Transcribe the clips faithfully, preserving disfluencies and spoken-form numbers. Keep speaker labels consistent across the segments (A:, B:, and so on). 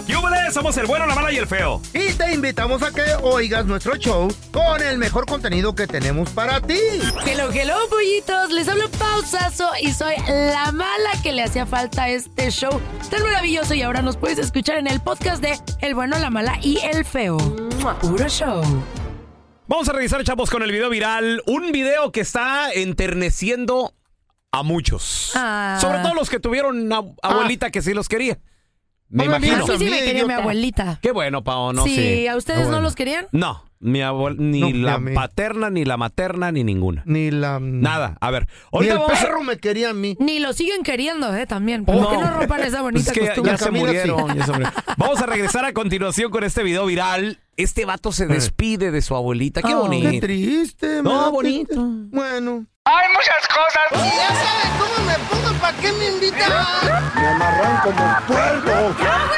A: ¡Yúbele! Somos el bueno, la mala y el feo.
B: Y te invitamos a que oigas nuestro show con el mejor contenido que tenemos para ti.
C: Hello, hello, pollitos. Les hablo Pausazo y soy la mala que le hacía falta a este show tan maravilloso. Y ahora nos puedes escuchar en el podcast de El bueno, la mala y el feo. Puro show.
A: Vamos a revisar, chavos, con el video viral. Un video que está enterneciendo a muchos.
C: Ah.
A: Sobre todo los que tuvieron una abuelita ah. que sí los quería. Me
B: Hola,
A: imagino.
C: A mí sí me quería mi abuelita.
A: Qué bueno, Pao, no
C: sí,
A: sé.
C: Sí, ¿a ustedes
B: bueno.
C: no los querían?
A: No, mi abuel ni
B: No,
A: la
B: ni
A: paterna, ni la materna, ni ninguna.
B: Ni la...
A: Nada. A ver,
B: Ni
A: ahorita
B: el
A: vamos
B: perro
A: a...
B: me quería a mí.
C: Ni lo siguen queriendo, ¿eh? También. ¿Por
A: No.
C: qué no rompan esa bonita
A: Es que ya,
C: costumbre?
A: ya se
B: Camila,
A: murieron.
B: sí.
A: Ya se murieron. Vamos a regresar a continuación con este video viral. Este vato se despide de su abuelita. Qué
C: Oh,
A: bonito.
B: Qué triste. me
A: No,
B: da
A: bonito.
B: triste. Bueno.
D: Hay muchas cosas.
B: Y ya sabes cómo me pongo, ¿para qué me invitan?
D: Me amarran como puerco.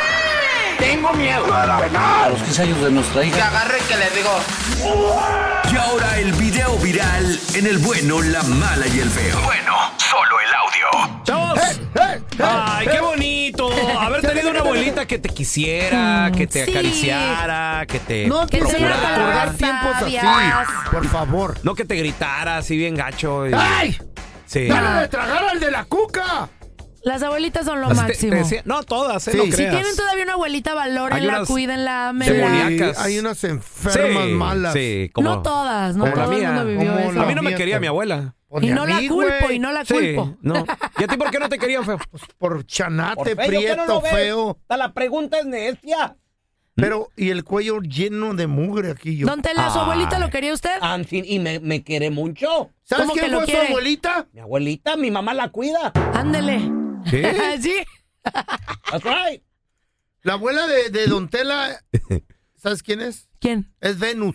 D: Tengo miedo. A los quince años de nuestra hija. Que agarre que le digo.
E: Y ahora el video viral en El bueno, la mala y el feo. Bueno, solo el audio.
A: ¡Chavos!
B: ¡Eh, eh, eh,
A: ¡Ay, qué
B: eh!
A: bonito! Haber tenido una abuelita que te quisiera, que te
C: Sí.
A: acariciara, que te
B: No
C: Que
B: quise
C: enseñara
A: procurara.
B: recordar
C: palabras
B: tiempos
C: sabias.
B: así. Por favor.
A: No que te gritara así bien gacho. y-
B: ¡Ay!
A: Sí.
B: ¡Dale de tragar al de la cuca!
C: Las abuelitas son lo
A: Así te-
C: máximo.
A: te decía- no, todas, ¿eh?
B: Sí.
A: No
B: Si
C: Si
A: creas.
C: tienen todavía una abuelita, valórenla,
A: Hay unas
C: cuídenla,
A: demoníacas.
C: ámenla.
B: Sí, hay unas enfermas
A: Sí,
B: malas.
A: Sí, como,
C: No todas, no
A: como la
C: todo el
A: mía.
C: mundo vivió
B: Como
C: eso.
A: A mí no me
B: mía,
A: quería
B: pero-
A: mi abuela.
B: Pues
C: Y
B: ni
C: no
B: a
C: la
B: mí,
C: culpo,
B: güey.
C: y no la
A: Sí,
C: culpo.
A: no. ¿Y a ti por qué no te querían, feo?
B: Por chanate, prieto, feo.
A: La pregunta es necia.
B: Pero, y el cuello lleno de mugre aquí yo.
C: Don Tela, ¿su
A: Ay.
C: abuelita lo quería usted?
A: Y me, me quiere mucho.
B: ¿Sabes
C: ¿Cómo que
B: quién
C: lo
B: fue su
C: quiere?
B: abuelita?
A: Mi abuelita, mi mamá la cuida.
C: Ándele.
A: ¿Sí?
C: ¿Sí?
A: That's right.
B: La abuela de, de Don Tela, ¿sabes quién es?
C: ¿Quién?
B: Es Venus.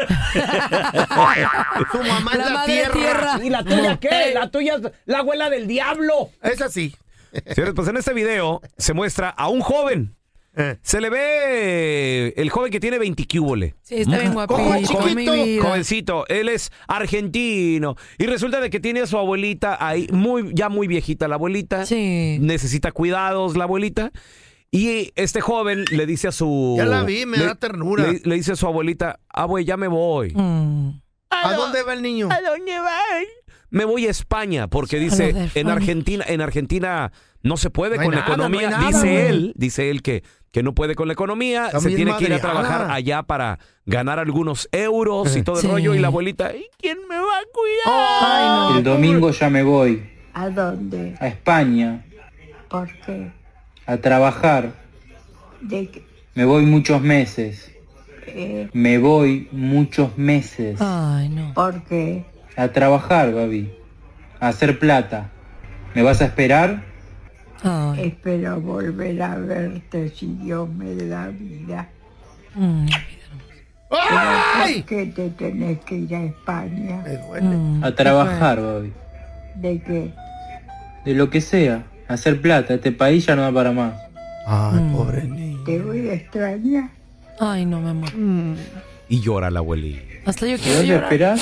B: Su mamá es
C: La
B: la
C: madre
B: tierra.
C: tierra.
A: ¿Y la tuya qué? La tuya es la abuela del diablo.
B: Es así.
A: Señores, pues en este video se muestra a un joven.
B: Eh.
A: Se le ve el joven que tiene veinte cúbole.
C: Sí, está bien guapito,
B: chiquito,
C: mi vida.
A: Jovencito, él es argentino y resulta de que tiene a su abuelita ahí muy ya muy viejita la abuelita.
C: Sí.
A: Necesita cuidados la abuelita y este joven le dice a su
B: Ya la vi, me
A: le-
B: da ternura.
A: Le, le dice a su abuelita, "Abue, ya me voy."
C: Mm.
B: ¿A dónde va el niño?
A: ¿A dónde vas? Me voy a España porque dice
C: de
A: en
C: España.
A: Argentina en Argentina no se puede
B: No hay
A: con la
B: nada,
A: economía,
B: no hay nada,
A: dice
B: güey.
A: él, dice él que que no puede con la economía,
B: Está
A: se
B: bien
A: tiene que ir a
B: madreada.
A: trabajar allá para ganar algunos euros y todo el
C: Sí.
A: rollo y la abuelita, ¿y quién me va a cuidar?
C: Ay, no.
F: El domingo ya me voy
G: ¿A dónde?
F: a España
G: ¿Por qué?
F: a trabajar.
G: ¿De qué?
F: Me voy muchos meses.
G: Eh,
F: Me voy muchos meses
C: Ay, no.
G: ¿Por qué?
F: a trabajar, Gaby. A hacer plata. ¿Me vas a esperar?
C: Ay.
G: Espero volver a verte si Dios me da vida.
C: Mm.
B: ¡Ay!
G: ¿Por qué te tenés que ir a España?
B: Me duele.
C: Mm.
F: A trabajar, Gaby.
G: ¿De qué?
F: De lo que sea. A hacer plata. Este país ya no da para más.
B: Ay,
C: Mm.
B: pobre niño.
G: ¿Te voy a extrañar?
C: Ay, no, mi amor.
A: Y llora la abuelita.
C: Hasta yo
F: ¿Me
C: quiero
F: vas a
C: llorar.
F: esperar?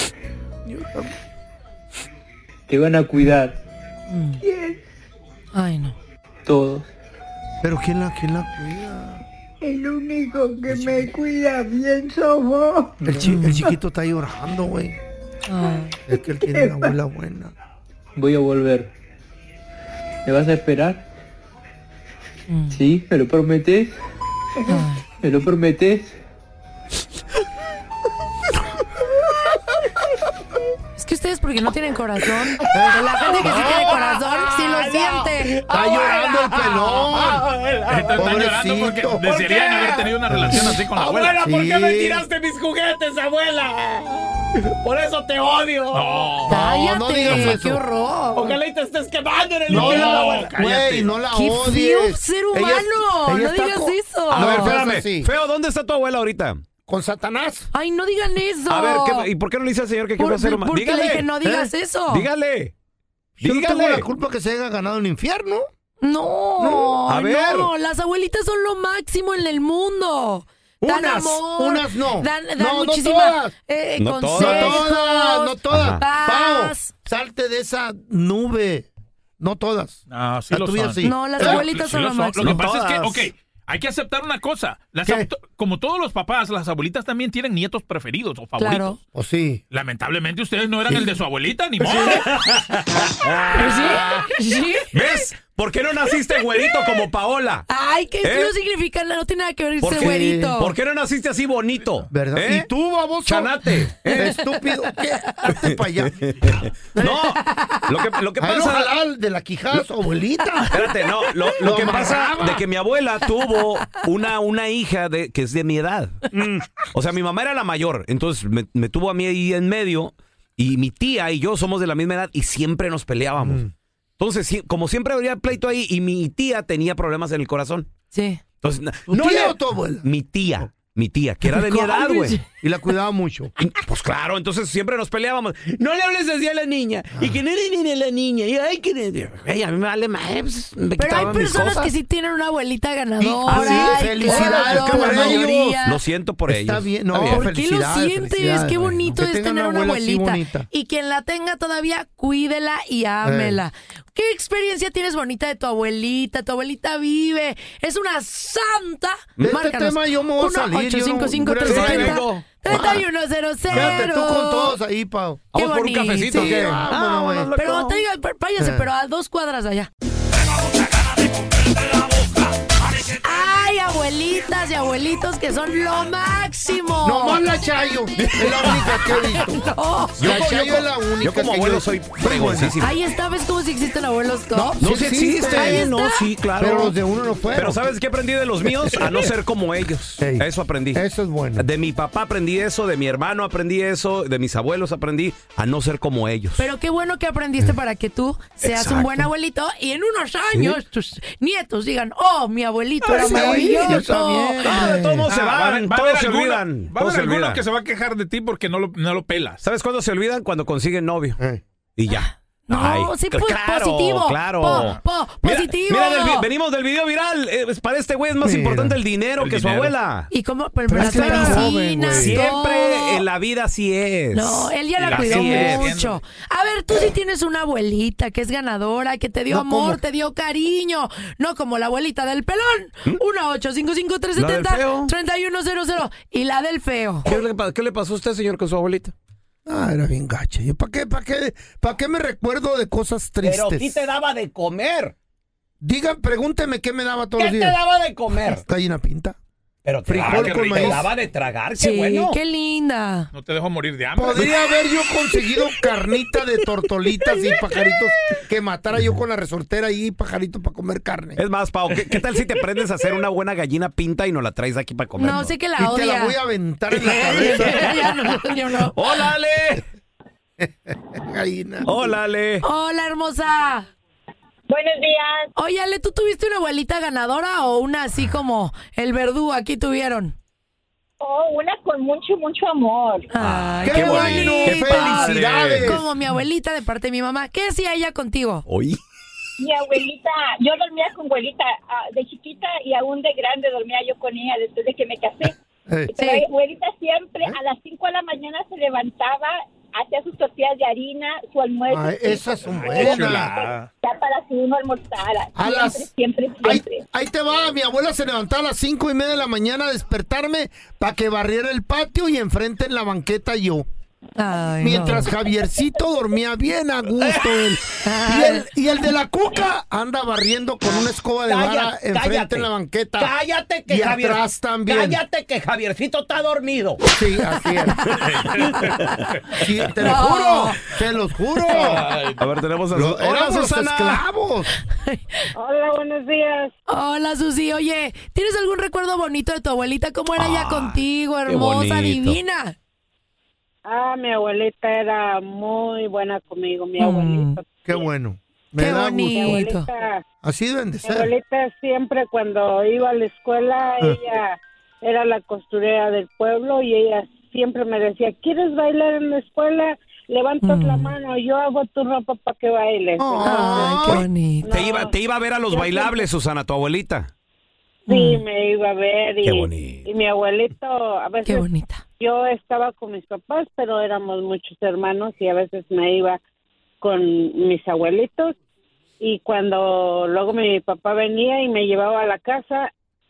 F: Te van a cuidar.
C: Mm.
G: ¿Quién?
C: Ay, no.
F: Todos.
B: Pero ¿quién la, quién la cuida?
G: El único que me cuida bien sos vos.
B: El, chi- el chiquito está llorando, güey.
C: Ay.
B: Es que él tiene una abuela buena.
F: Voy a volver. ¿Me vas a esperar?
C: Mm.
F: ¿Sí? ¿Me lo prometes?
C: Ay.
F: ¿Me lo prometes?
C: Es que ustedes porque no tienen corazón. Pero la gente que sí tiene corazón, sí lo siente.
B: Está llorando el pelón.
H: Están llorando porque
B: Pobrecito.
H: desearían haber tenido una relación así con la abuela.
A: Abuela, ¿por qué
B: Sí.
A: me tiraste mis juguetes, abuela? Por eso te odio.
H: No.
C: Cállate,
B: no digas eso.
C: qué horror.
A: Ojalá y te estés quemando en el
B: No,
A: infierno,
B: no,
A: abuela.
B: güey, no la
C: Qué
B: odies.
C: feo ser humano.
B: Ella es- ella
C: No
B: está
C: digas
B: co-
C: eso.
A: A
B: No,
A: ver,
B: es
A: espérame.
B: así.
A: Feo, ¿dónde está tu abuela ahorita?
B: Con Satanás.
C: Ay, no digan eso.
A: A ver, ¿qué- ¿y por qué no le dice al señor que
C: Por-
A: quiere ser humano?
C: porque
A: Dígale.
C: le dije, no digas
A: ¿Eh?
C: eso.
A: Dígale.
B: Yo no tengo
A: Dígale.
B: la culpa que se haya ganado el infierno.
C: No,
B: No,
A: a ver.
C: no, las abuelitas son lo máximo en el mundo. Dan
B: Unas,
C: amor,
B: unas no.
C: Dan, dan
B: No, no
C: muchísima
B: todas.
C: eh,
A: No
B: No
C: consejos.
B: todas, no todas.
A: Ajá.
C: Paz.
B: Pao, salte de esa nube. No todas.
H: No, sí
B: La
H: lo
B: tuya
H: son.
B: sí.
C: No, las
B: Pero-
C: abuelitas
H: Sí
C: son
H: lo
C: lo
H: son.
C: máximo.
H: Lo que
A: No
H: pasa es
A: todas.
H: que, ok, Hay que aceptar una cosa. Las
B: ¿Qué?
H: auto- como todos los papás, las abuelitas también tienen nietos preferidos o favoritos.
C: Claro.
B: ¿O sí?
H: Lamentablemente ustedes no eran el de su abuelita, ni modo.
C: Pues sí, sí.
A: ¿Ves? ¿Por qué no naciste güerito como Paola?
C: Ay, que
A: ¿Eh?
C: no significa nada, no tiene nada que ver
A: ¿Por
C: ese
A: qué?
C: güerito.
A: ¿Por qué no naciste así bonito?
B: ¿Verdad?
A: ¿Eh?
B: ¿Y tú, baboso?
A: Chanate. ¿eh?
B: Estúpido. ¿Qué? Vete para allá.
A: No, lo que, lo que
B: Ay, no,
A: pasa...
B: ojalá de la quijada su abuelita.
A: Espérate, no, lo, lo
B: Lo
A: que pasa
B: amarraba.
A: de que mi abuela tuvo una, una hija de, que es de mi edad. O sea, mi mamá era la mayor, entonces me, me tuvo a mí ahí en medio y mi tía y yo somos de la misma edad y siempre nos peleábamos.
B: Mm.
A: Entonces, sí, como siempre había pleito ahí y mi tía tenía problemas en el corazón.
C: Sí.
A: Entonces, na-
B: ¿Tu
A: no
B: tía
A: le-
B: o tu abuela?
A: Mi tía, mi tía, que era de mi edad, güey.
B: Y la cuidaba mucho.
A: Pues claro, entonces siempre nos peleábamos. No le hables así a la niña. Y que no le ni a la niña. Y ay, que ne- ay, a mí me vale más. Pues, me
C: Pero hay
A: quitaban mis
C: personas
A: cosas.
C: que sí tienen una abuelita ganadora.
B: Ah, sí,
C: y
B: felicidades,
C: claro,
B: qué
C: la
B: bueno.
C: mayoría.
A: Lo siento por ellos.
B: Está bien, no,
A: Está bien.
C: ¿Por qué lo
B: felicidades,
C: sientes?
B: felicidades,
C: Qué
B: güey.
C: bonito
B: Que
C: es
B: tengan
C: tener una
B: abuela así
C: abuelita.
B: bonita.
C: Y quien la tenga todavía, cuídela y ámela. ¿Qué experiencia tienes bonita de tu abuelita? Tu abuelita vive. Es una santa.
B: De este
C: Márcanos.
B: tema yo me voy a salir,
C: uno ocho cinco cinco,
B: yo no-
C: tres siete
A: Sí,
C: cero,
A: vengo.
C: treinta y uno cero cero.
B: Quédate tú con todos ahí, Pau.
C: Qué
A: Vamos por un
C: bonito.
A: cafecito.
C: Sí,
A: ¿Qué?
B: vámonos, güey.
A: Vámonos,
C: Pero
A: loco.
C: traiga, váyase,
B: Eh.
C: pero a dos cuadras de allá. Ay, abuelitas y abuelitos que son lo máximo.
B: No más la Chayo. Es la única que he visto.
C: No.
B: La
A: Yo-
B: Chayo
A: yo-
B: es la única
A: Yo como
B: que
A: abuelo
B: yo-
A: soy
B: Muy
A: fregoncísimo.
C: Ahí está, ¿ves cómo si existen abuelos top?
A: No,
B: Sí
A: sí
B: existe.
A: existe.
C: Ahí está.
A: No, sí, claro.
B: Pero los de uno no fueron.
A: Pero ¿sabes qué aprendí de los míos? A no ser como ellos.
B: Ey.
A: Eso aprendí.
B: Eso es bueno.
A: De mi papá aprendí eso, de mi hermano aprendí eso, de mis abuelos aprendí a no ser como ellos.
C: Pero qué bueno que aprendiste para que tú seas
A: Exacto.
C: un buen abuelito y en unos años tus nietos digan, oh, mi abuelito era
B: sí,
C: maravilloso.
B: está bien.
A: Ah, de todos modos se
H: Ah, va a
A: van,
H: haber- va a
A: todos
H: haber
A: se
H: alguno-
A: olvidan.
H: Va a
A: todos
H: haber
A: se
H: alguno
A: olvidan.
H: que se va a quejar de ti porque no lo, no lo pelas.
A: ¿Sabes cuándo se olvidan? Cuando consiguen novio.
B: Eh.
A: Y ya.
C: No,
A: Ay,
C: sí,
A: cl-
C: pues,
A: claro,
C: positivo.
A: Claro.
C: Po- po-
A: Mira-
C: positivo.
A: Mira, del vi- venimos del video viral. Eh, para este güey es más
B: Mira.
A: importante el dinero
H: El
A: que su
H: dinero.
A: abuela.
C: Y como, pero,
B: Pero
C: las
B: es que era joven,
C: medicinas,
B: güey.
A: Siempre
C: todo.
A: en la vida así es.
C: No, él ya
H: Y
C: la
H: la
C: cuidó
A: sigue
C: mucho.
H: siendo.
C: A ver, tú sí tienes una abuelita que es ganadora, que te dio
B: No,
C: amor,
B: ¿cómo?
C: te dio cariño. No como la abuelita del pelón. uno ocho cinco cinco tres
A: ¿La
C: siete
A: del feo?
C: cero, tres uno cero cero. Y la del feo.
A: ¿Qué le, pa- qué le pasó a usted, señor, con su abuelita?
B: Ah, era bien gacha. ¿Para qué, para qué, para qué me recuerdo de cosas tristes?
A: daba de comer.
B: Digan, pregúnteme qué me daba todos los días.
A: daba de comer?
B: Gallina pinta.
A: Pero
B: Frijol
H: qué
B: con
H: rico.
B: maíz.
A: de tragar,
C: Sí, qué linda.
H: No te dejo morir de hambre.
B: Podría haber yo conseguido carnita de tortolitas y pajaritos que matara yo con la resortera y pajaritos para comer carne.
A: Es más, Pau, ¿qué, qué tal si te aprendes a hacer una buena gallina pinta y nos la traes aquí para comer?
C: No, sé que la
B: Y
C: odia.
B: te la voy a aventar en la cabeza.
C: Ya no, yo no.
A: ¡Hola, Ale!
B: Gallina.
A: ¡Hola, Ale!
C: Hola, hermosa.
I: Buenos días.
C: Oye, Ale, ¿tú tuviste una abuelita ganadora o una así como el verdú aquí tuvieron?
I: Oh, una con mucho, mucho amor.
C: Ay,
B: ¡Qué,
A: qué
B: bueno!
A: bonito.
B: ¡Qué felicidades!
C: Como mi abuelita de parte de mi mamá. ¿Qué hacía ella contigo?
A: Oye.
I: Mi abuelita, yo dormía con abuelita ah, de chiquita y aún de grande dormía yo con ella después de que me casé.
B: Eh,
I: Pero
C: Sí.
I: abuelita siempre a las cinco de la mañana se levantaba, hacía sus tortillas de harina, su almuerzo.
B: Ay, esas son
H: Qué
B: buenas.
H: chulada.
I: Ya para que uno almorzara.
B: A
I: Siempre,
B: las-
I: siempre,
B: Ahí,
I: siempre.
B: ahí te va, mi abuela se levantaba a las cinco y media de la mañana a despertarme para que barriera el patio y enfrente en la banqueta yo.
C: Ay,
B: Mientras
C: no.
B: Javiercito dormía bien a gusto él. Y el, y el de la cuca anda barriendo con una escoba de vara
A: Cállate,
B: enfrente
A: cállate.
B: en la banqueta.
A: Cállate que
B: y
A: Javier.
B: atrás también.
A: Cállate que Javiercito está dormido.
B: Sí, así es. Sí, te lo
C: No.
B: juro, te los juro.
A: A ver, tenemos a
B: Lo-
A: Hola,
B: éramos los
A: Susana.
B: esclavos.
I: Hola, buenos días.
C: Hola, Susi. Oye, ¿tienes algún recuerdo bonito de tu abuelita? ¿Cómo era ella
A: Ah,
C: contigo?
A: qué
C: Hermosa,
A: bonito.
C: divina.
I: Ah, mi abuelita era muy buena conmigo, mi
C: Mm.
I: abuelita.
B: Qué bueno. Me
C: Qué
B: da gusto.
I: Mi
C: bonito.
I: abuelita,
B: Así deben de
I: mi
B: ser.
I: abuelita siempre cuando iba a la escuela, ella era la costurera del pueblo y ella siempre me decía, ¿quieres bailar en la escuela? Levantas la mano, yo hago tu ropa para que bailes.
C: Ay, qué bonito.
A: Te iba, te iba a ver a los bailables, Susana, tu abuelita.
I: Sí, me iba a ver y,
A: Qué bonito.
I: y mi abuelito, a
C: Qué
I: veces
C: bonita.
I: yo estaba con mis papás, pero éramos muchos hermanos y a veces me iba con mis abuelitos y cuando luego mi papá venía y me llevaba a la casa,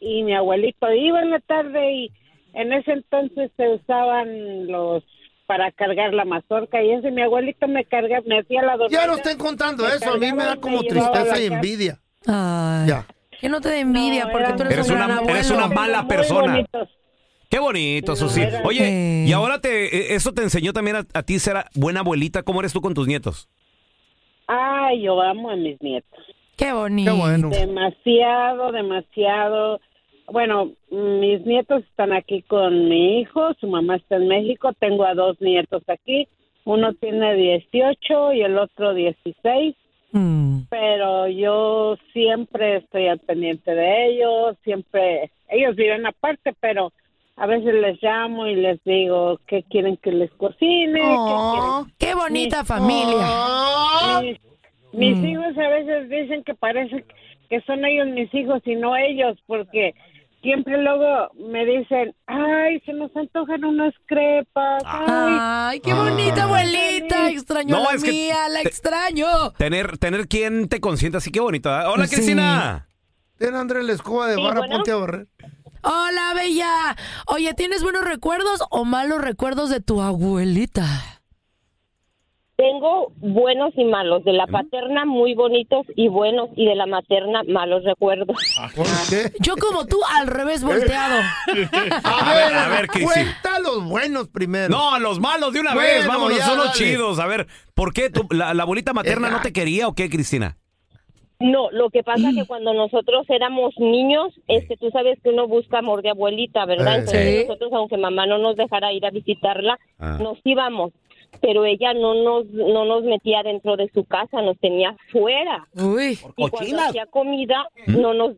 I: y mi abuelito iba en la tarde y en ese entonces se usaban los para cargar la mazorca y ese mi abuelito me cargaba, me hacía la dormida.
B: Ya no estén contando eso, a mí me da como tristeza y envidia.
C: Ay,
B: ya.
C: Que no te dé envidia, no, porque eran, tú eres,
A: eres
C: un
A: una,
C: gran abuelo.
A: Eres una mala persona.
I: Bonitos.
A: Qué bonito, Susi.
I: No,
A: Oye,
C: eh.
A: y ahora te eso te enseñó también a, a ti ser buena abuelita. ¿Cómo eres tú con tus nietos?
I: Ay, yo amo a mis nietos.
C: Qué bonito.
B: Qué bueno.
I: Demasiado, demasiado. Bueno, mis nietos están aquí con mi hijo, su mamá está en México, tengo a dos nietos aquí, uno tiene dieciocho y el otro dieciséis, mm. pero yo siempre estoy al pendiente de ellos, siempre, ellos viven aparte, pero a veces les llamo y les digo qué quieren que les cocine.
C: Oh, qué, qué bonita mis, familia.
I: Oh, mis mis mm. hijos a veces dicen que parece que son ellos mis hijos y no ellos, porque siempre luego me dicen, ay, se nos antojan unas crepas.
C: Ay, ay qué bonita abuelita, extraño no, a la es mía, que la te, extraño.
A: Tener, tener quien te consienta, así que bonito. Hola, sí. Cristina.
B: Ten, Andrés, la escoba de vara, sí, bueno. Ponte a barrer.
C: Hola, bella. Oye, ¿tienes buenos recuerdos o malos recuerdos de tu abuelita?
J: Tengo buenos y malos. De la paterna, muy bonitos y buenos. Y de la materna, malos recuerdos.
B: ¿Por qué?
C: Yo como tú, al revés volteado.
B: A ver, a ver, ¿qué cuenta los buenos primero.
A: No, los malos de una bueno, vez. Vámonos, ya, son los chidos. A ver, ¿por qué? ¿Tu, la, ¿La abuelita materna no te quería o qué, Cristina?
J: No, lo que pasa es que cuando nosotros éramos niños, este, tú sabes que uno busca amor de abuelita, ¿verdad? Entonces ¿sí? nosotros, aunque mamá no nos dejara ir a visitarla, ah. nos íbamos. Pero ella no nos no nos metía dentro de su casa, nos tenía fuera.
C: Uy,
J: y cuando hacía comida, ¿Mm? no nos...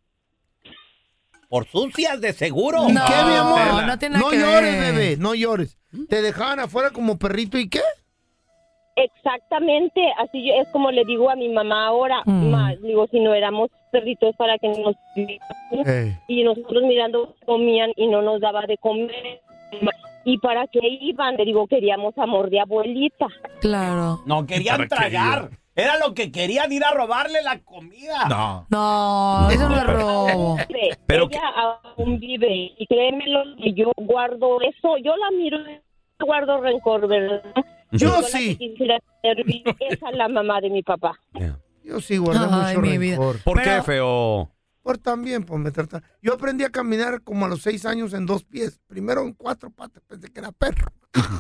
A: ¿Por sucias de seguro?
C: No,
B: ¿qué, mi amor?
C: No, no, tiene
B: no
C: que
B: llores,
C: ver.
B: bebé, no llores. ¿Te dejaban afuera como perrito y qué?
J: Exactamente, así yo, es como le digo a mi mamá ahora, mm. más, digo, si no éramos perritos para que nos... Hey. Y nosotros mirando comían y no nos daba de comer... ¿Y para qué iban? Le digo, queríamos amor de abuelita.
C: Claro.
A: No, querían tragar. Era lo que querían, ir a robarle la comida.
C: No. No, eso no es robo.
J: Pero ella aún vive. Y créemelo, que yo guardo eso. Yo la miro, guardo rencor, ¿verdad?
B: Yo, yo
J: sí. Quisiera servir. Esa es la mamá de mi papá.
B: Yeah. Yo sí guardo Ay, mucho rencor. Vida.
A: ¿Por
B: Pero...
A: qué, feo?
B: Por también, por me tratar. Yo aprendí a caminar como a los seis años en dos pies. Primero en cuatro patas, pensé que era perro.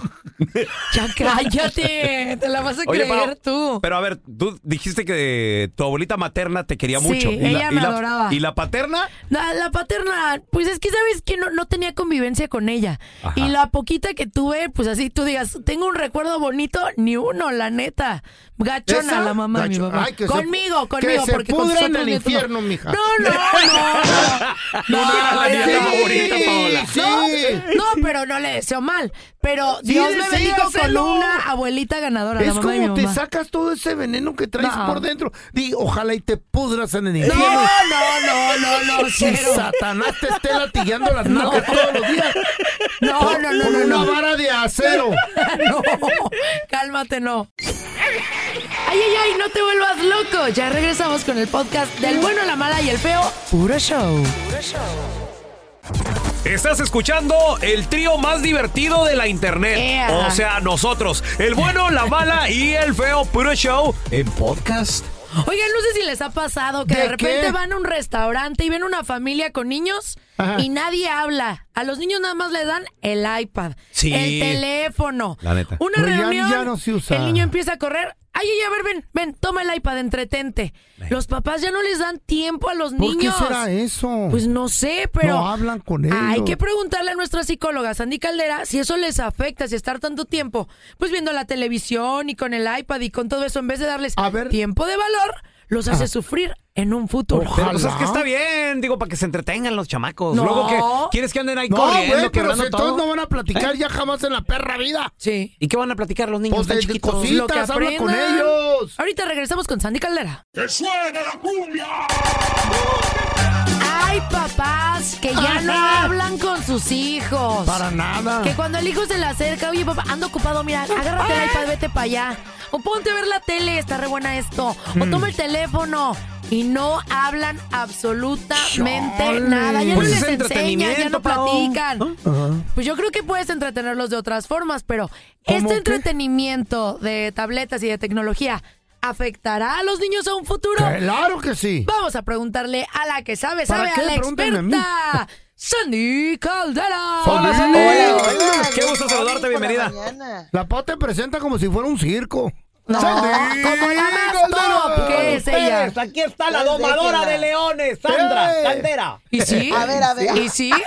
C: Ya cállate, te la vas a Oye, creer
A: pero,
C: tú.
A: Pero a ver, tú dijiste que tu abuelita materna te quería
C: sí,
A: mucho.
C: Sí, ella
A: la,
C: me
A: y la,
C: adoraba.
A: ¿Y la paterna?
C: La, la paterna, pues es que sabes que no, no tenía convivencia con ella. Ajá. Y la poquita que tuve, pues así tú digas, tengo un recuerdo bonito, ni uno, la neta. Gachona ¿Esa? La mamá Gacho. de mi papá. Ay, conmigo, se, conmigo.
B: Que
C: porque
B: se pudra en el
C: no.
B: infierno, mija.
C: No, no, no. No, no,
A: no, la nieta
C: sí,
A: favorita, Paola.
C: Sí. No, no, pero no le deseo mal. Pero sí, Dios me bendijo con una abuelita ganadora.
B: Es
C: la mamá
B: como
C: de mi mamá.
B: te sacas todo ese veneno que traes no. por dentro. Di, ojalá y te pudras en el infierno.
C: No, no, no, no, no.
B: Si Satanás te esté latigando las no. nalgas todos los días.
C: No,
B: con,
C: no, no.
B: Con
C: no,
B: una
C: no.
B: vara de acero.
C: No, cálmate, no. Ay, ay, ay, no te vuelvas loco. Ya regresamos con el podcast del bueno, la mala y el feo. Puro show. Puro show.
A: Estás escuchando el trío más divertido de la internet. Yeah. O sea, nosotros, el bueno, la mala y el feo. Puro show en podcast.
C: Oigan, no sé si les ha pasado que de, de repente qué? van a un restaurante y ven una familia con niños Ajá. y nadie habla. A los niños nada más les dan el iPad,
A: sí.
C: el teléfono.
A: La neta.
C: Una
B: Pero
C: reunión,
B: ya, ya no se usa.
C: El niño empieza a correr. Ay, ay, a ver, ven, ven, toma el iPad, entretente. Ven. Los papás ya no les dan tiempo a los
B: ¿Por
C: niños.
B: ¿Por qué será eso?
C: Pues no sé, pero...
B: No hablan con ellos.
C: Hay que preguntarle a nuestra psicóloga, Sandy Caldera, si eso les afecta, si estar tanto tiempo, pues viendo la televisión y con el iPad y con todo eso, en vez de darles a ver. tiempo de valor, los hace ah. sufrir en un futuro.
A: Pero pues es que está bien, digo, para que se entretengan los chamacos.
C: No.
A: Luego que quieres que anden ahí
B: no,
A: corriendo,
B: güey, pero
A: si
B: todos no van a platicar ¿Eh? ya jamás en la perra vida.
C: Sí.
A: ¿Y qué van a platicar los niños
B: pues
A: tan
B: de,
A: chiquitos?
B: De cositas,
C: Lo que
B: habla con ellos.
C: Ahorita regresamos con Sandy Caldera.
E: ¡Que suene la cumbia!
C: Hay papás que ya Ajá. no hablan con sus hijos.
B: Para nada.
C: Que cuando el hijo se le acerca, oye papá, ando ocupado, mira, agárrate el iPad, vete para allá. O ponte a ver la tele, está re buena esto. Mm. O toma el teléfono. y no hablan absolutamente
A: Chale.
C: nada. Ya
A: Pues
C: no
A: es
C: les enseñan, ya no
A: Pao.
C: platican.
A: Uh-huh.
C: Pues yo creo que puedes entretenerlos de otras formas, pero
B: ¿Cómo
C: este
B: qué?
C: entretenimiento de tabletas y de tecnología ¿afectará a los niños a un futuro?
B: Claro que sí.
C: Vamos a preguntarle a la que sabe,
B: ¿Para
C: sabe,
B: qué?
C: a la
B: Pregúntenme a mí.
C: experta, Sandy Caldera.
A: Hola, Sandy.
B: Hola, hola.
A: Qué gusto saludarte, bienvenida.
B: La Pau te presenta como si fuera un circo.
C: No,
B: Sandy
C: como la más
B: Caldera.
C: top, ¿qué es ella?
A: Aquí está
K: la domadora de
A: leones,
B: Sandra
A: Caldera.
C: ¿Y sí?
K: A ver, a ver.
C: ¿Y sí?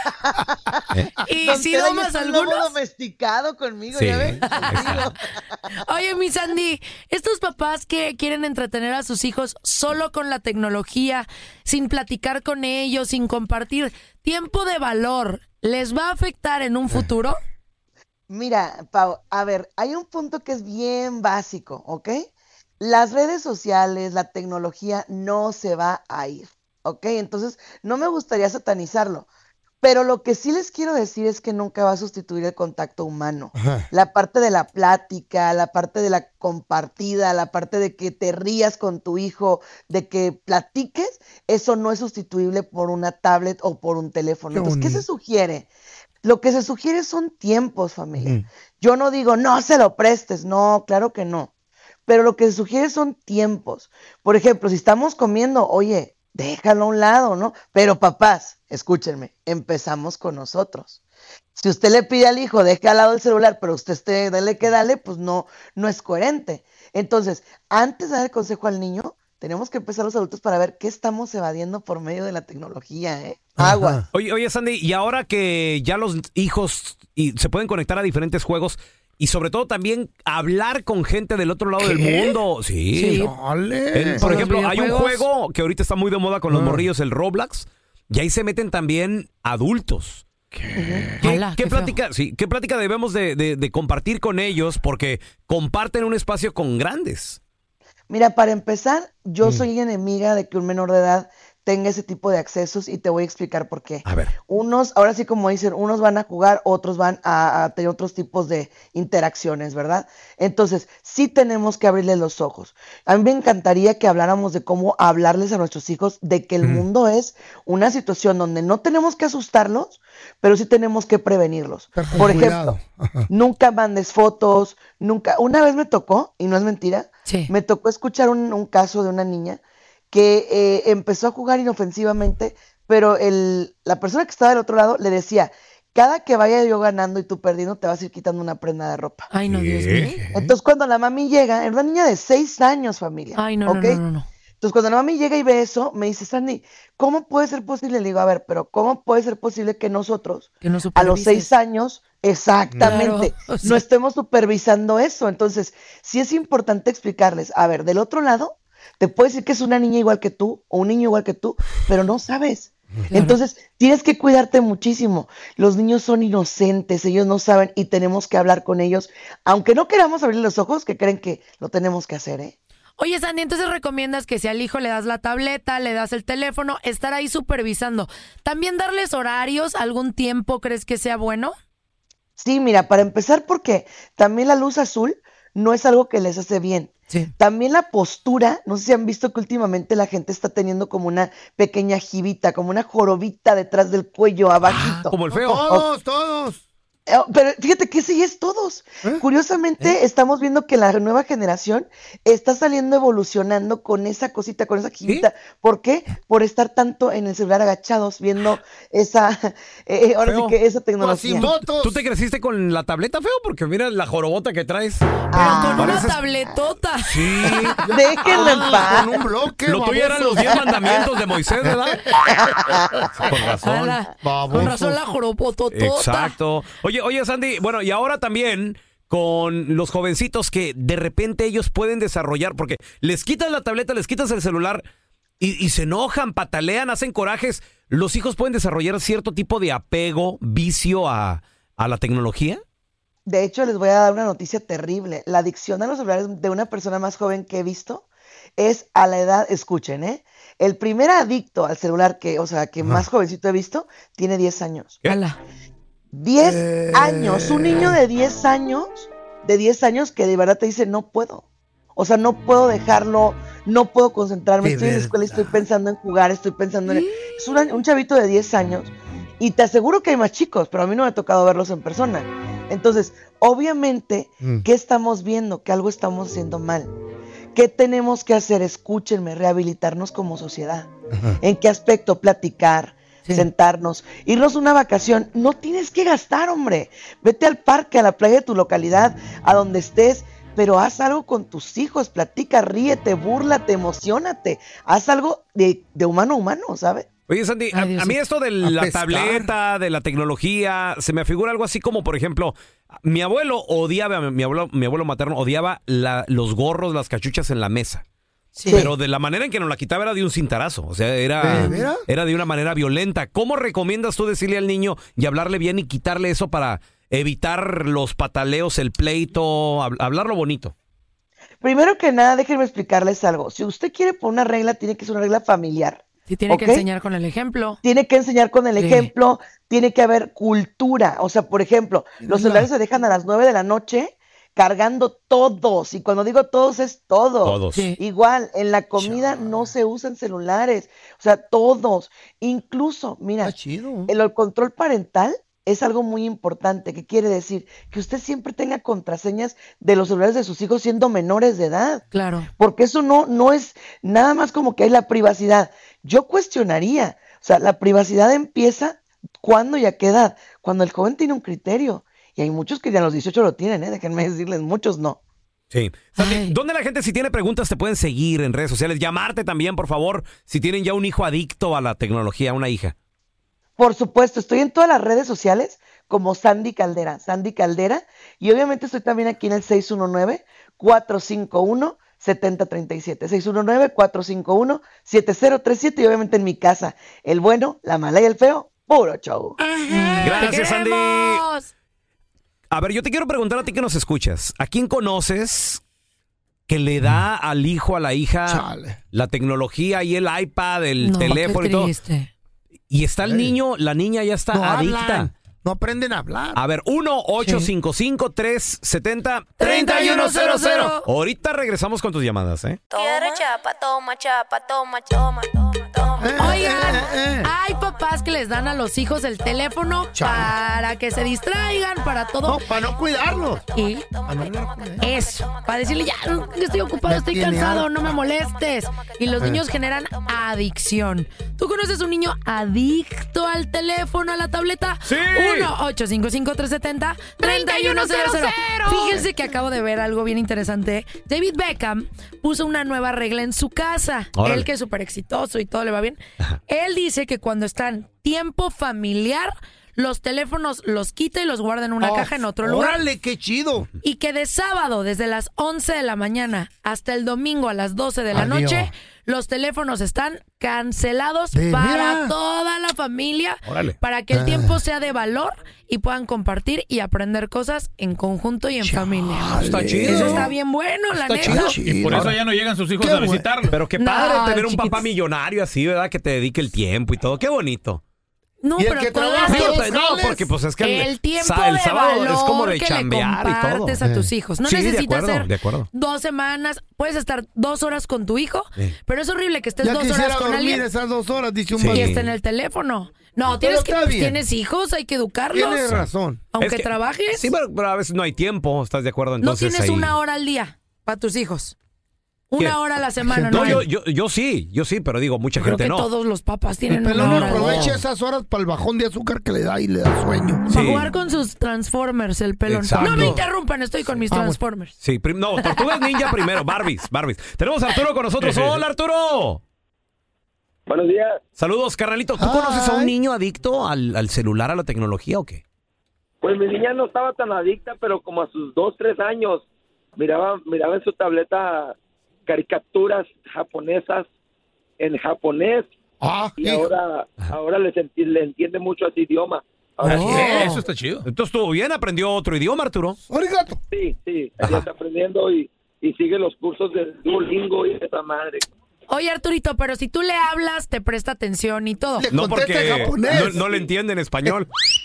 C: ¿Y
K: Don
C: sí
K: Tela, yo
C: domas
K: soy un lobo
C: algunos?
K: domesticado conmigo,
A: Sí,
K: ¿ya ven?
A: exacto.
C: Oye, mi Sandy, estos papás que quieren entretener a sus hijos solo con la tecnología, sin platicar con ellos, sin compartir tiempo de valor, ¿les va a afectar en un futuro?
K: Mira, Pau, a ver, hay un punto que es bien básico, ¿ok? Las redes sociales, la tecnología no se va a ir, ¿ok? Entonces, no me gustaría satanizarlo, pero lo que sí les quiero decir es que nunca va a sustituir el contacto humano.
B: Ajá.
K: La parte de la plática, la parte de la compartida, la parte de que te rías con tu hijo, de que platiques, eso no es sustituible por una tablet o por un teléfono.
B: Qué
K: Entonces, ¿qué se
B: bonito.
K: sugiere? Lo que se sugiere son tiempos, familia.
B: Mm.
K: Yo no digo, no se lo prestes, no, claro que no. Pero lo que se sugiere son tiempos. Por ejemplo, si estamos comiendo, oye, déjalo a un lado, ¿no? Pero papás, escúchenme, empezamos con nosotros. Si usted le pide al hijo, deje al lado el celular, pero usted esté, dale que dale, pues no, no es coherente. Entonces, antes de dar el consejo al niño, tenemos que empezar los adultos para ver qué estamos evadiendo por medio de la tecnología, ¿eh? Agua.
B: Ajá.
A: Oye, oye, Sandy, y ahora que ya los hijos y se pueden conectar a diferentes juegos y sobre todo también hablar con gente del otro lado del mundo. Sí.
C: Sí.
B: Dale.
A: En- por
C: Con los
A: ejemplo, hay un
C: videojuegos.
A: juego que ahorita está muy de moda con los
B: Ah.
A: morrillos, el Roblox, y ahí se meten también adultos. ¿Qué,
C: Ala,
A: qué
C: qué feo.
A: plática, sí, ¿Qué plática debemos de, de- de compartir con ellos? Porque comparten un espacio con grandes.
K: Mira, para empezar, yo
B: Mm.
K: soy enemiga de que un menor de edad tenga ese tipo de accesos y te voy a explicar por qué.
A: A ver.
K: Unos, ahora sí como dicen, unos van a jugar, otros van a, a tener otros tipos de interacciones, ¿verdad? Entonces, sí tenemos que abrirles los ojos. A mí me encantaría que habláramos de cómo hablarles a nuestros hijos de que el
B: Mm.
K: mundo es una situación donde no tenemos que asustarlos, pero sí tenemos que prevenirlos.
B: Estar con
K: Por
B: cuidado.
K: ejemplo,
B: Ajá.
K: nunca mandes fotos, nunca. Una vez me tocó, y no es mentira,
C: Sí.
K: me tocó escuchar un, un caso de una niña que eh, empezó a jugar inofensivamente, pero el, la persona que estaba del otro lado le decía, cada que vaya yo ganando y tú perdiendo, te vas a ir quitando una prenda de ropa.
C: Ay, no, Dios
A: ¿Qué?
C: mío.
K: Entonces cuando la mami llega, era una niña de seis años, familia.
C: Ay, no, no,
K: ¿ok?
C: no, no, no.
K: Entonces cuando la mami llega y ve eso, me dice, Sandy, ¿cómo puede ser posible? Le digo, a ver, pero ¿cómo puede ser posible que nosotros,
C: Que no
K: a los
C: supervises.
K: seis años, exactamente,
C: Claro, o sea.
K: no estemos supervisando eso? Entonces, sí es importante explicarles, a ver, del otro lado, te puede decir que es una niña igual que tú, o un niño igual que tú, pero no sabes. Entonces, tienes que cuidarte muchísimo. Los niños son inocentes, ellos no saben y tenemos que hablar con ellos, aunque no queramos abrir los ojos, que creen que lo tenemos que hacer, ¿eh?
C: Oye, Sandy, entonces recomiendas que si al hijo le das la tableta, le das el teléfono, estar ahí supervisando. ¿También darles horarios, algún tiempo crees que sea bueno?
K: Sí, mira, para empezar, porque también la luz azul no es algo que les hace bien.
C: Sí.
K: También la postura, no sé si han visto que últimamente la gente está teniendo como una pequeña jibita, como una jorobita detrás del cuello, abajito.
A: Como el feo.
B: Todos, todos.
K: Eh, Pero fíjate que sí es todos.
B: ¿Eh?
K: Curiosamente, estamos viendo que la nueva generación está saliendo evolucionando con esa cosita, con esa jibita. ¿Por qué? Por estar tanto en el celular agachados, viendo esa, eh, ahora
A: Feo.
K: sí que esa tecnología.
B: Guasimotos.
A: ¿Tú te creciste con la tableta, feo? Porque mira la jorobota que traes.
C: Pero
K: Ah,
C: con una
A: pareces-
C: tabletota.
A: Sí.
K: Déjenlo en paz.
B: Con un bloque.
A: Lo tuyo eran los diez mandamientos de Moisés, ¿verdad? Con razón.
C: Ala,
B: babosos.
C: con razón la jorobototota.
A: Exacto. Oye, oye, Sandy, bueno, y ahora también con los jovencitos que de repente ellos pueden desarrollar, porque les quitas la tableta, les quitas el celular y, y se enojan, patalean, hacen corajes. ¿Los hijos pueden desarrollar cierto tipo de apego, vicio a, a la tecnología?
K: De hecho, les voy a dar una noticia terrible. La adicción a los celulares de una persona más joven que he visto es a la edad, escuchen, ¿eh? El primer adicto al celular que, o sea, que más jovencito he visto, tiene diez años.
A: ¿Qué?
C: Ala.
K: diez
B: Eh.
K: años, un niño de diez años, de diez años que de verdad te dice, no puedo. O sea, no puedo dejarlo, no puedo concentrarme,
B: De
K: estoy en la escuela y
B: verdad.
K: estoy pensando en jugar, estoy pensando en... Es un, un chavito de diez años y te aseguro que hay más chicos, pero a mí no me ha tocado verlos en persona. Entonces, obviamente,
B: Mm.
K: ¿qué estamos viendo? Que algo estamos haciendo mal. ¿Qué tenemos que hacer? Escúchenme, rehabilitarnos como sociedad. ¿En qué aspecto? Platicar,
C: Sí.
K: sentarnos, irnos a una vacación. No tienes que gastar, hombre. Vete al parque, a la playa de tu localidad, a donde estés, pero haz algo con tus hijos, platica, ríete, búrlate, emocionate. Haz algo de, de humano a humano, ¿sabes?
A: Oye, Sandy, a,
C: Ay, Dios
A: a mí
C: mío.
A: esto de
B: A
A: la
B: pescar.
A: tableta, de la tecnología, se me figura algo así como, por ejemplo, mi abuelo odiaba, mi abuelo, mi abuelo materno odiaba la- los gorros, las cachuchas en la mesa.
K: Sí.
A: Pero de la manera en que nos la quitaba era de un cintarazo. O sea, era,
B: ¿De veras?
A: era de una manera violenta. ¿Cómo recomiendas tú decirle al niño y hablarle bien y quitarle eso para evitar los pataleos, el pleito, hab- hablarlo bonito?
K: Primero que nada, déjenme explicarles algo. Si usted quiere poner una regla, tiene que ser una regla familiar.
C: Sí, tiene
K: ¿Ok?
C: que enseñar con el ejemplo.
K: Tiene que enseñar con el
C: Sí.
K: ejemplo, tiene que haber cultura. O sea, por ejemplo, los celulares se dejan a las nueve de la noche cargando todos. Y cuando digo todos, es todos.
A: Todos.
C: Sí.
K: Igual, en la comida no se usan celulares. O sea, todos. Incluso, mira,
B: Está chido.
K: el, el control parental es algo muy importante. ¿Qué quiere decir? Que usted siempre tenga contraseñas de los celulares de sus hijos siendo menores de edad.
C: Claro.
K: Porque eso no, no es nada más como que hay la privacidad. Yo cuestionaría, o sea, la privacidad empieza cuando y a qué edad, cuando el joven tiene un criterio. Y hay muchos que ya a los dieciocho lo tienen, ¿eh? Déjenme decirles, muchos no.
A: Sí. Sandy,
C: Ay.
A: ¿dónde la gente, si tiene preguntas, te pueden seguir en redes sociales? Llamarte también, por favor, si tienen ya un hijo adicto a la tecnología, una hija.
K: Por supuesto, estoy en todas las redes sociales como Sandy Caldera, Sandy Caldera, y obviamente estoy también aquí en el seis uno nueve, cuatro cinco uno, siete cero tres siete, seis uno nueve, cuatro cinco uno, siete cero tres siete, y obviamente en mi casa, el bueno, la mala y el feo, puro show.
A: Gracias,
C: ¡Te
A: Sandy.
C: queremos!
A: A ver, yo te quiero preguntar a ti que nos escuchas. ¿A quién conoces que le da al hijo, a la hija,
B: Chale.
A: la tecnología y el iPad, el
C: No,
A: teléfono
C: qué
A: y todo?
C: triste.
A: Y está el
B: Ey.
A: niño, la niña ya está
B: No
A: adicta.
B: hablan. No aprenden a hablar.
A: A ver, uno ocho cinco cinco, tres siete cero, tres uno cero cero. Ahorita regresamos con tus llamadas, ¿eh?
L: Quiere chapa, toma chapa, toma, toma, toma, toma.
B: Eh,
C: Oigan,
B: eh, eh.
C: hay papás que les dan a los hijos el teléfono
B: Chale.
C: para que se distraigan, para todo.
B: No, para no cuidarlos.
C: Y
B: Para no hablar con ellos.
C: eso, para decirle ya, yo estoy ocupado,
B: Me
C: estoy
B: tiene
C: cansado,
B: harto.
C: no me molestes. Y los
B: Eh.
C: niños generan adicción. ¿Tú conoces un niño adicto al teléfono, a la tableta?
A: Sí.
C: uno ocho cinco cinco, tres siete cero, tres uno cero cero. Fíjense que acabo de ver algo bien interesante. David Beckham puso una nueva regla en su casa.
A: Órale.
C: Él que es súper exitoso y todo le va bien. Él dice que cuando están tiempo familiar, los teléfonos los quita y los guarda en una
B: Oh,
C: caja en otro lugar.
B: Órale, qué chido.
C: Y que de sábado, desde las once de la mañana hasta el domingo a las doce de la
B: Adiós.
C: noche, los teléfonos están cancelados
B: ¿De
C: para
B: veras?
C: toda la familia,
A: Órale.
C: para que el
B: Ah.
C: tiempo sea de valor y puedan compartir y aprender cosas en conjunto y en familia.
A: Está chido.
C: Eso está bien bueno, la
A: Está
C: neta.
A: chido.
H: Y por eso
A: Ahora-
H: ya no llegan sus hijos
B: Qué
H: a
B: bueno.
H: visitarlo.
A: Pero qué
C: No,
A: padre tener un
C: chiquitos.
A: papá millonario así, ¿verdad? Que te dedique el tiempo y todo. Qué bonito.
C: No,
B: ¿Y el
C: pero
B: que
C: todas
B: trabaja?
C: las-
A: Digo,
B: los
A: no,
B: jales.
A: porque pues es que
C: el tiempo
A: sa- el
C: de
A: sábado
C: valor
A: es como de
C: que
A: chambear
C: le
A: y todo.
C: compartes a tus hijos. No
A: Sí, de
C: necesitas
A: acuerdo,
C: hacer
A: de acuerdo.
C: dos semanas. Puedes estar dos horas con tu hijo,
A: Sí.
C: pero es horrible que estés
B: Ya
C: dos
B: quisiera
C: horas con
B: dormir
C: alguien
B: esas dos horas, dice un
A: Sí.
C: y
B: vato.
C: esté en el teléfono. No,
B: Pero
C: tienes que
B: está
C: pues,
B: bien.
C: tienes hijos, hay que educarlos.
B: Tienes razón.
C: Aunque
A: Es que-
C: trabajes,
A: Sí, pero, pero a veces no hay tiempo, ¿estás de acuerdo?
C: no
A: Entonces,
C: tienes
A: ahí-
C: una hora al día para tus hijos. Una
A: ¿Qué?
C: hora a la semana,
A: No,
C: ¿no?
A: yo,
C: hay.
A: yo, yo sí, yo sí, pero digo, mucha
C: Creo
A: gente
C: que
A: no.
C: todos los papás
B: El
C: tienen
B: pelón
C: una hora.
B: aprovecha
A: No.
B: esas horas para el bajón de azúcar que le da y le da sueño.
C: Para
A: Sí.
C: jugar con sus Transformers, el pelón.
A: Exacto.
C: No me interrumpan, estoy con mis
B: Ah, bueno.
C: Transformers.
A: Sí, prim- no, Tortugas Ninja primero, Barbies, Barbies. Tenemos a Arturo con nosotros. Hola, Arturo.
M: Buenos días.
A: Saludos, carnalito. ¿Tú
B: Hi.
A: conoces a un niño adicto al, al celular, a la tecnología o qué?
M: Pues mi niña no estaba tan adicta, pero como a sus dos, tres años, miraba, miraba en su tableta caricaturas japonesas en japonés
B: Ah,
M: y
B: hijo.
M: ahora, ahora le, senti- le entiende mucho a ese idioma. Ahora
H: Oh,
M: sí,
H: Eso está chido.
A: Entonces estuvo bien, aprendió otro idioma, Arturo.
B: Arigato.
M: sí, sí, ella está aprendiendo y, y sigue los cursos del Duolingo y esa madre.
C: Oye, Arturito, pero si tú le hablas, te presta atención y todo.
B: Le
A: No
B: contesta
A: porque
B: en japonés.
A: no, no le entiende en español.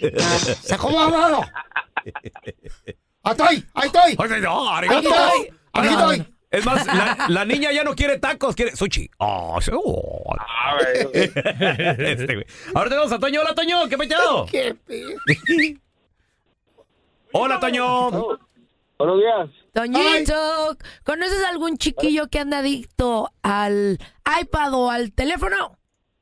B: Se acomodado. ¡Ahí estoy! ¡Ahí estoy!
A: Oye, no,
B: ¡Ahí
A: arigato.
B: estoy! ¡Aquí
C: No,
B: estoy!
A: Es más, la, la niña ya no quiere tacos, quiere sushi. Oh, oh.
M: Ah, güey.
A: Este, güey. Ahora tenemos a Toño. Hola, Toño, ¿qué pecho? Hola, Toño.
M: Buenos días.
C: Toñito, ¿conoces algún chiquillo que anda adicto al iPad o al teléfono?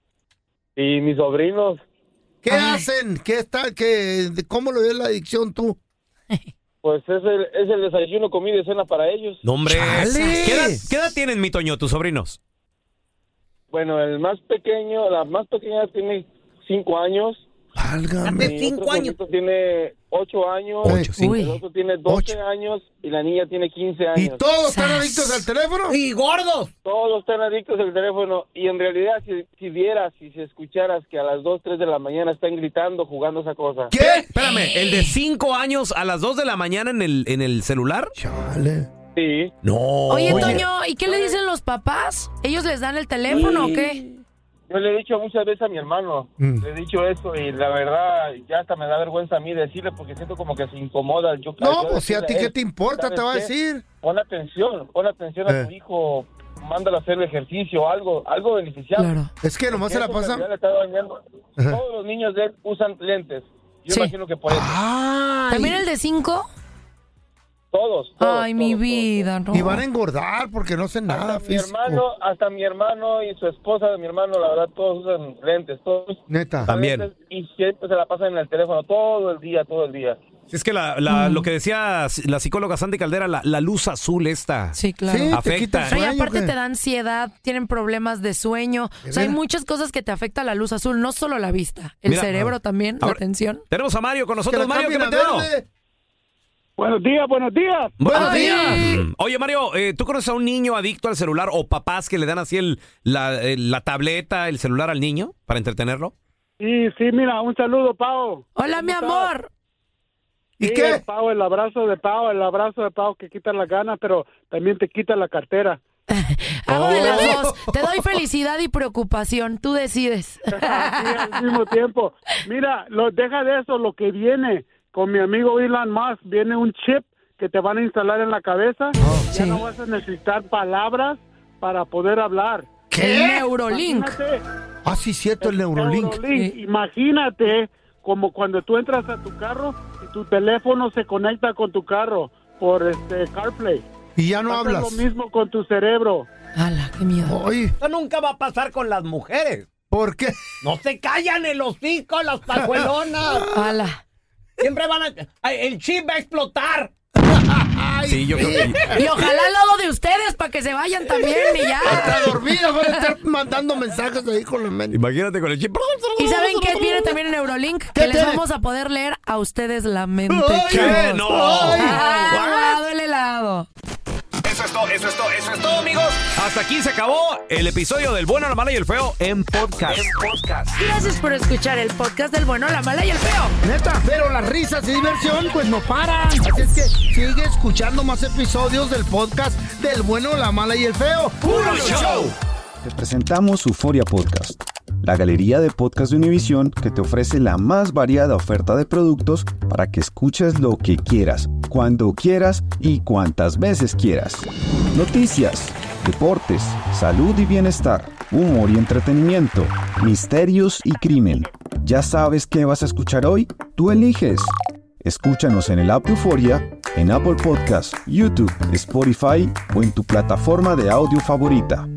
M: Y mis sobrinos.
B: ¿Qué Ay. hacen? ¿Qué está, qué, ¿Cómo lo ves la adicción tú?
M: Pues es el, es el desayuno, comida y cena para ellos.
A: No, hombre. ¿Qué edad, ¿Qué edad tienen, mi Toño, tus sobrinos?
M: Bueno, el más pequeño, la más pequeña tiene cinco años.
B: Válgame.
M: Mi cinco años. Tiene ocho años.
A: Ocho, cinco.
M: El otro tiene doce Ocho. años y la niña tiene quince años.
B: ¿Y todos están adictos al teléfono?
A: ¡Y gordos!
M: Todos están adictos al teléfono. Y en realidad, si, si vieras, si, si escucharas que a las dos, tres de la mañana están gritando, jugando esa cosa.
A: ¿Qué? Espérame, ¿el de cinco años a las dos de la mañana en el, en el celular?
B: Chale.
M: Sí.
A: No.
C: Oye, Toño, ¿y qué le dicen los papás? ¿Ellos les dan el teléfono
M: sí.
C: o qué?
M: Yo le he dicho muchas veces a mi hermano, mm. le he dicho eso y la verdad ya hasta me da vergüenza a mí decirle porque siento como que se incomoda. Yo,
B: no,
M: yo
B: pues si a ti qué te importa, te va a decir.
M: Pon atención, pon atención eh. a tu hijo, mándalo a hacer ejercicio, algo algo beneficiado. Claro.
B: Es que nomás porque se la pasa.
M: Todos los niños de él usan lentes. Yo sí. imagino que por eso.
C: Ay. ¿También el de cinco?
M: Todos, todos.
C: Ay,
M: todos,
C: mi
M: todos,
C: vida,
M: todos.
C: no.
B: Y van a engordar porque no hacen nada
M: hasta mi hermano, hasta mi hermano y su esposa de mi hermano, la verdad, todos usan lentes, todos.
B: Neta.
A: También.
M: Y siempre se la pasan en el teléfono todo el día, todo el día.
A: Es que la, la, mm. lo que decía la psicóloga Sandy Caldera, la, la luz azul esta.
C: Sí, claro.
A: Sí, afecta.
C: Te no, y aparte ¿qué? te da ansiedad, tienen problemas de sueño. O sea, hay muchas cosas que te afecta la luz azul, no solo la vista, el Mira, cerebro también, ahora, la atención.
A: Tenemos a Mario con nosotros. Mario, ¿qué meteo?
M: Buenos días, buenos días.
A: Buenos días. Oye, Mario, eh, ¿tú conoces a un niño adicto al celular o papás que le dan así el, la, el, la tableta, el celular al niño para entretenerlo?
N: Sí, sí, mira, un saludo, Pau.
C: Hola, mi amor.
N: ¿Y sí, qué? Pau, el abrazo de Pau, el abrazo de Pau que quita las ganas, pero también te quita la cartera.
C: Hago de las dos. Te doy felicidad y preocupación. Tú decides.
N: Sí, al mismo tiempo. Mira, lo, deja de eso, lo que viene. Con mi amigo Elon Musk viene un chip que te van a instalar en la cabeza. Oh, ya sí. no vas a necesitar palabras para poder hablar.
C: ¿Qué? El Neurolink.
B: Ah, sí, cierto, el, el Neurolink.
N: Neurolink. Sí. Imagínate como cuando tú entras a tu carro y tu teléfono se conecta con tu carro por este CarPlay.
B: Y ya no Pasa hablas.
N: Lo mismo con tu cerebro.
C: ¡Hala, qué miedo!
A: Oye. Eso nunca va a pasar con las mujeres.
B: ¿Por qué?
A: No se callan el hocico las pajuelonas.
C: ¡Hala!
A: Siempre van a... El chip va a explotar. Ay, sí, yo creo que...
C: Y ojalá al lado de ustedes para que se vayan también y ya.
B: Está dormida, van a estar mandando mensajes ahí con la mente.
A: Imagínate con el chip.
C: ¿Y saben qué viene también en Neurolink? Que les vamos a poder leer a ustedes la mente.
A: ¡Ay, qué! ¡No!
C: ¡Ah, wow, el helado!
A: Eso es todo, eso es todo, eso es todo, amigos. Hasta aquí se acabó el episodio del Bueno, la Mala y el Feo en podcast. En
C: podcast. Gracias por escuchar el podcast del Bueno, la Mala y el Feo.
B: Neta, pero las risas y diversión pues no paran. Así es que sigue escuchando más episodios del podcast del Bueno, la Mala y el Feo.
A: ¡Puro show!
O: Te presentamos Euforia Podcast, la galería de podcast de Univision que te ofrece la más variada oferta de productos para que escuches lo que quieras, cuando quieras y cuantas veces quieras. Noticias, deportes, salud y bienestar, humor y entretenimiento, misterios y crimen. ¿Ya sabes qué vas a escuchar hoy? Tú eliges. Escúchanos en el app de Euforia, en Apple Podcasts, YouTube, Spotify o en tu plataforma de audio favorita.